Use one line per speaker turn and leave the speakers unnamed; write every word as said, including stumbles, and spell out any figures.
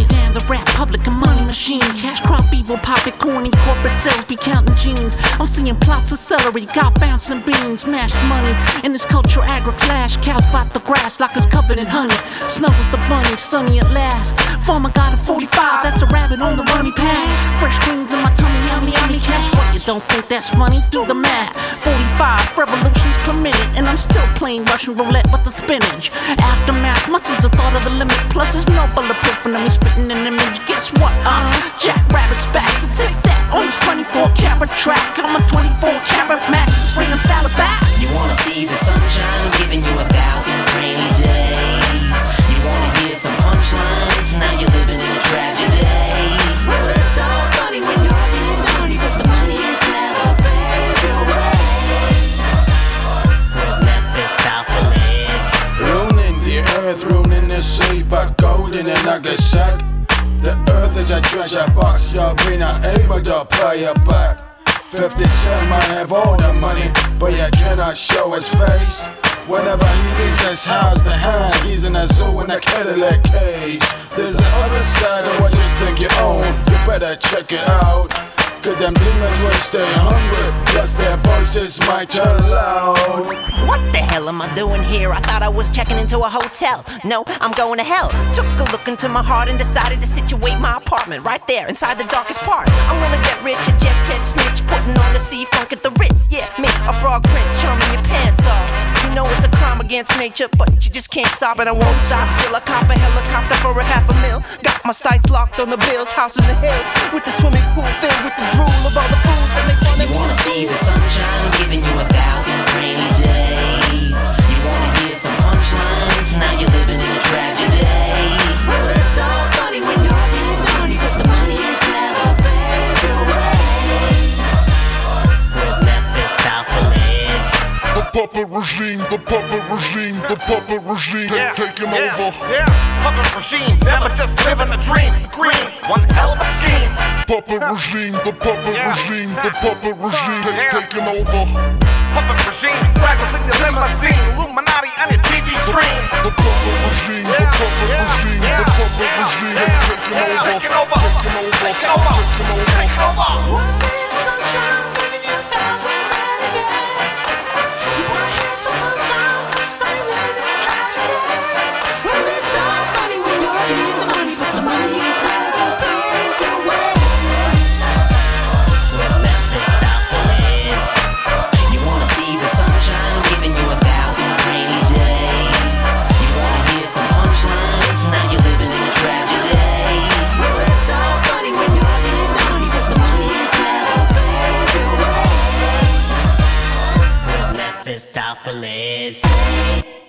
understand the rap public a money machine. Cash crop evil, popping corny, corporate sales be counting jeans. I'm seeing plots of celery, got bouncing beans, mashed money. In this culture agri-clash, cows bite the grass like it's covered in honey. Snuggles the bunny, sunny at last. Farmer got a forty-five, that's a rabbit on the runny pad. Fresh greens in my tummy, yummy, yummy. Cash, what, you don't think that's funny? Do the math. forty-five revolutions per minute, and I'm still playing Russian roulette with the spinach. Aftermath, my seeds are thought of the limit. Plus, there's no bulletproof when I'm spitting an image. Guess what? Uh, Jack Rabbit's back, so take that on this twenty-four karat track. I'm a twenty-four karat Mac, bring them salad back.
You wanna see the sunshine, giving you a thousand rainy days. You wanna hear some punchlines, now you're living in a tragedy. Well, it's all funny when you're being naughty, but the money it never pays your way. With Memphis Doubtfulness.
Ruining the earth, ruining the sea, but gold in a nugget sack. The earth is a treasure box, you'll be not able to pay it back. Fifty Cent might have all the money, but you cannot show his face. Whenever he leaves his house behind, he's in a zoo in a Cadillac cage. There's the other side of what you think you own, you better check it out. Cause them demons will stay hungry, plus their voices might turn loud.
What the hell am I doing here? I thought I was checking into a hotel. No, I'm going to hell. Took a look into my heart and decided to situate my apartment right there inside the darkest part. I'm gonna get rich, a jet set snitch, putting on the C-Funk at the Ritz. Yeah, me, a frog prince, charming your pants off. You know it's a crime against nature, but you just can't stop, and I won't stop till I cop a helicopter for a half a mil. Got my sights locked on the bills, house in the hills, with the swimming pool filled with the drool of all the fools that make fun of me. You wanna see the sunshine, giving you a thousand rainy days. You wanna hear some punchlines, now you're living in a tragedy. Well, it's all funny when you're being naughty, but the money it never pays your way. With Memphis Doubtfulness.
The puppet regime, the puppet regime, the puppet regime,
yeah,
taking
yeah,
over.
Yeah, puppet regime, never just living a dream. The green, one hell of a scheme.
Puppet regime, the puppet
yeah,
regime, the puppet regime,
yeah.
taking over.
Puppet regime, fragments in your limousine, Illuminati on your T V screen.
The puppet regime, the puppet regime, the puppet regime, taking over,
taking over,
taking over,
taking over, taking over.
Wanna see the sunshine, giving you a thousand renegades. You wanna hear some punchlines, funny when you're tragedy. Well, it's all funny when you're getting the money, but the money it never pays your way.
With Memphis Doubtfulness. You wanna see the sunshine, giving you a thousand rainy days. You wanna hear some punchlines, now you're living in a tragedy.
Well, it's all funny when you're getting naughty, but the money it never pays your way.
With Memphis Doubtfulness.